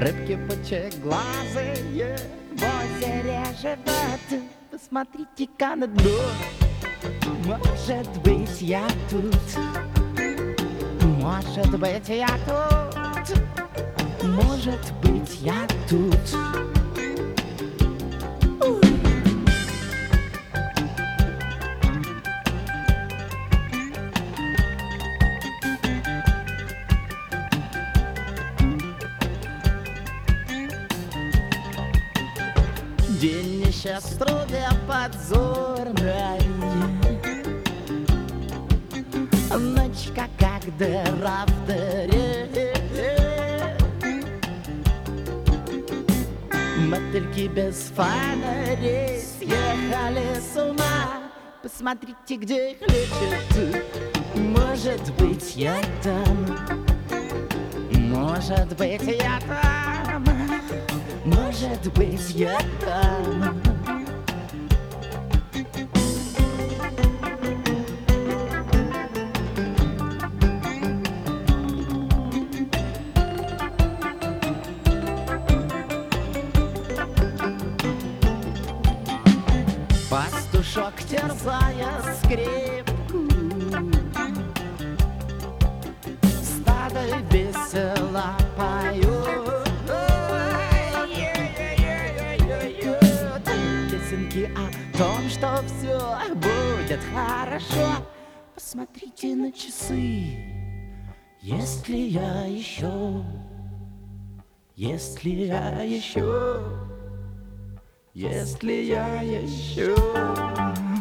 Рыбки пучеглазые в озере живут. Посмотрите-ка на дно. Может быть, я тут. Может быть, я тут. Может быть, я тут. День несчастливый подзорный, ночка как дыра в дыре. Мотыльки без фонарей съехали с ума. Посмотрите, где их лечат. Может быть, я там. Может быть, я там. Может быть, я там. Пастушок, терзая скрипку, стадо весело поют. Песенки о том, что все будет хорошо. Посмотрите на часы, есть ли я еще, есть ли я еще, есть ли я еще.